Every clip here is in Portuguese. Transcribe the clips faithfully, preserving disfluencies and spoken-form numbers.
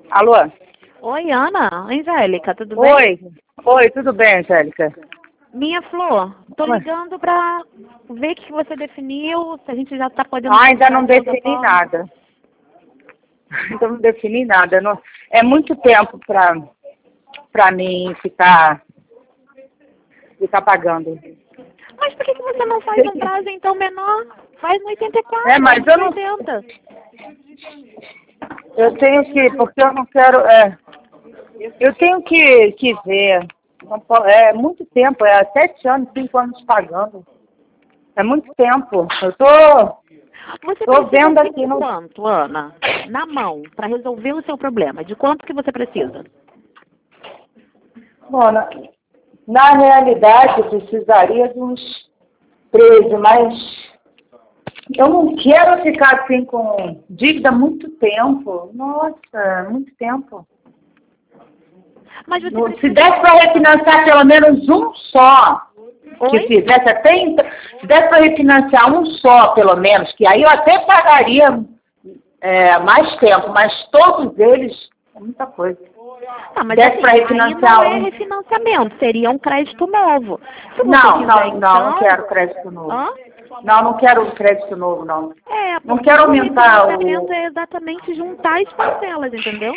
Alô? Oi, Ana. Angélica, tudo bem? Oi. Oi, tudo bem, Angélica? Minha Flor, tô Oi. ligando pra ver o que você definiu, se a gente já tá podendo... Ah, ainda não fazer outra defini forma. nada. Ainda não defini nada. Não... É muito tempo pra, pra mim ficar, ficar pagando. Mas por que, que você não faz um prazo então menor? Faz no oitenta e quatro, É, mas eu não... oitenta. Eu tenho que... Porque eu não quero... É, eu tenho que, que ver. Não po- É muito tempo. É sete anos, cinco anos pagando. É muito tempo. Eu tô... Você Tô precisa vendo de aqui no... quanto, Ana? Na mão, para resolver o seu problema. De quanto que você precisa? Bom, na, na realidade, eu precisaria de uns treze, mas eu não quero ficar assim com dívida muito tempo. Nossa, muito tempo. Mas você No- precisa... Se desse para refinanciar pelo menos um só, que Oi? fizesse até... Se desse para refinanciar um só, pelo menos, que aí eu até pagaria é, mais tempo, mas todos eles é muita coisa. Ah, mas Desse assim, para aí refinanciar não é um... refinanciamento, seria um crédito novo. Se você Não, quiser, não, não, não então... quero crédito novo. Hã? Não, não quero crédito novo, não. É, Não porque quero o aumentar refinanciamento o... é exatamente juntar as parcelas, entendeu?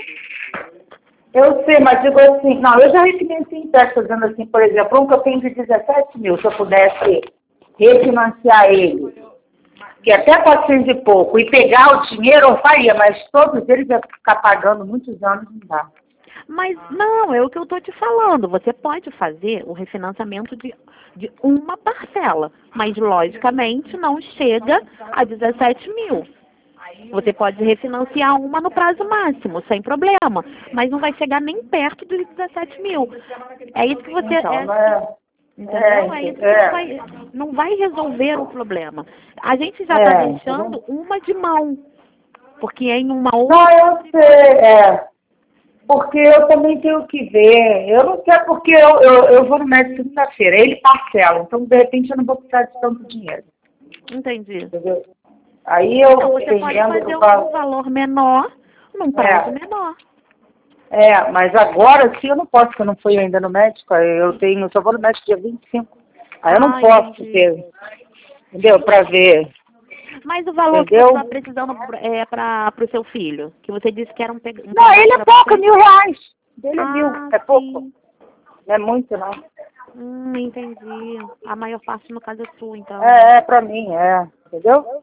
Eu sei, mas digo assim, não, eu já refinanciei em teste, fazendo assim, por exemplo, um que eu tenho de dezessete mil, se eu pudesse refinanciar ele, que é até quatrocentos e pouco, e pegar o dinheiro, eu faria, mas todos eles eu ficar pagando muitos anos, não dá. Mas não, é o que eu estou te falando. Você pode fazer o refinanciamento de, de uma parcela, mas logicamente não chega a dezessete mil. Você pode refinanciar uma no prazo máximo, sem problema, mas não vai chegar nem perto dos dezessete mil. É isso que você... Então, É, não é... entendeu? É É, isso que não é, vai, não vai resolver o problema. A gente já está é, deixando uma de mão, porque em uma não, outra... eu sei, é... Porque eu também tenho que ver. Eu não quero, porque eu, eu, eu vou no médico segunda-feira, ele parcela, então de repente eu não vou precisar de tanto dinheiro, Entendi. entendeu? Aí eu, Então, você pode dependendo fazer do um valor. valor menor num prazo É, menor. é, mas agora sim eu não posso, porque eu não fui ainda no médico, aí eu tenho, eu só vou no médico dia vinte e cinco. Aí eu não Ah, posso entendi. ter, entendeu? Pra ver, Mas o valor que você está entendeu? precisando é para o seu filho, que você disse que era um, pe- um Não, pedaço ele para é pouco, é você? mil reais. Dele é mil, Ah, é pouco. sim. Não é muito, não. Hum, entendi. A maior parte, no caso, é sua, então, né? É, é pra mim, é, entendeu?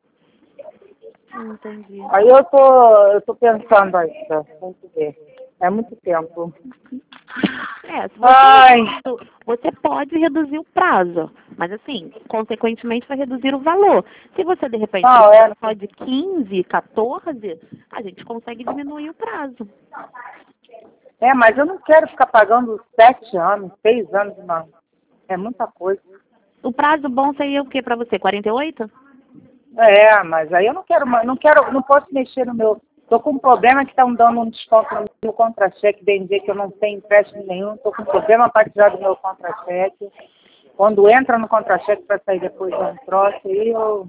Entendi. Aí eu tô, eu tô pensando ainda, vamos ver. É muito tempo. É, se você, Ai, reduzindo- você pode reduzir o prazo, mas assim, consequentemente vai reduzir o valor. Se você de repente não, precisar é, só de quinze, quatorze, a gente consegue diminuir o prazo. é, mas eu não quero ficar pagando sete anos, seis anos, não. É muita coisa. O prazo bom seria o que para você? quarenta e oito? É, mas aí eu não quero, mais- não quero, não posso mexer no meu. Tô com um problema que estão dando um desconto no meu contra-cheque, bem dizer que eu não tenho empréstimo nenhum, tô com problema para tirar do meu contra-cheque. Quando entra no contra-cheque para sair depois de um troço, aí eu,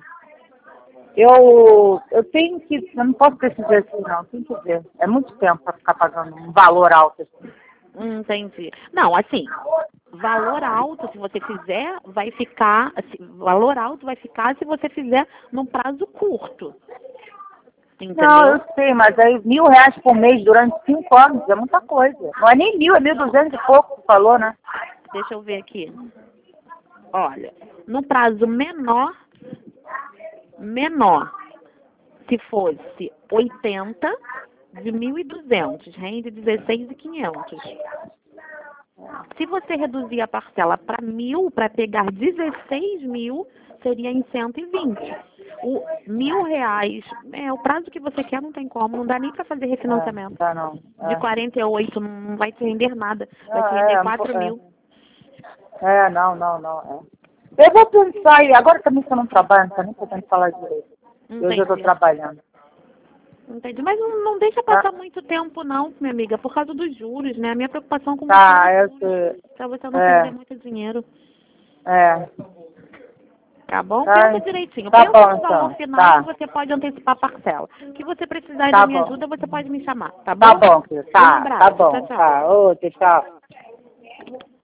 eu, eu tenho que, eu não posso decidir assim não, tem que ver. É muito tempo para ficar pagando um valor alto assim. Hum, entendi. Não, assim, valor alto, se você fizer, vai ficar, assim, valor alto vai ficar se você fizer num prazo curto. Não, eu Entendeu? sei, mas aí mil reais por mês durante cinco anos é muita coisa. Não é nem mil, é mil duzentos e pouco que falou, né? Deixa eu ver aqui. Olha, no prazo menor, menor, se fosse oitenta de mil e duzentos, rende dezesseis mil e quinhentos. Se você reduzir a parcela para mil, para pegar dezesseis mil, seria em cento e vinte. O mil reais, é, o prazo que você quer não tem como, não dá nem para fazer É, refinanciamento. tá não. De É. quarenta e oito não vai te render nada, vai te Não, render é, um po- quatro mil. é, é, não, não, não. É. Eu vou pensar aí, agora também que eu não trabalho, não tá nem podendo falar direito. Hoje eu estou Entendi. trabalhando. Entendi. Mas não, não deixa Tá, passar muito tempo não, minha amiga, por causa dos juros, né? A minha preocupação com você tá é os eu juros, sei. para você não perder É, muito dinheiro. é. Tá bom? Tá. Pensa direitinho. Tá Pensa bom, no valor então. final Tá. que você pode antecipar a parcela. Se você precisar Tá da minha bom. ajuda, você pode me chamar, tá bom? Tá bom, filho. Um Tá, abraço. tá bom. Tchau, tchau. Tá. Outro, tchau.